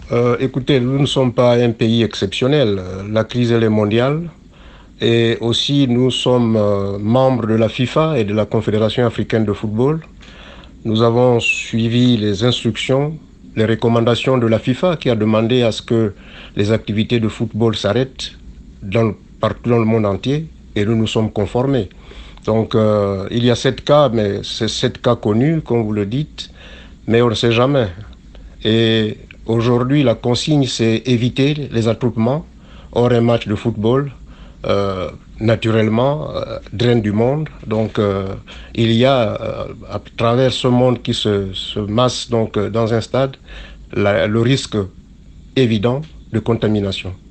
Écoutez, nous ne sommes pas un pays exceptionnel. La crise, elle est mondiale. Et aussi, nous sommes membres de la FIFA et de la Confédération africaine de football. Nous avons suivi les instructions, les recommandations de la FIFA qui a demandé à ce que les activités de football s'arrêtent partout dans le monde entier et nous nous sommes conformés. Donc, il y a 7 cas, mais c'est 7 cas connus, comme vous le dites, mais on ne sait jamais. Et aujourd'hui, la consigne, c'est éviter les attroupements hors un match de football. Naturellement, draine du monde. Donc, il y a, à travers ce monde qui se masse donc, dans un stade, le risque évident de contamination.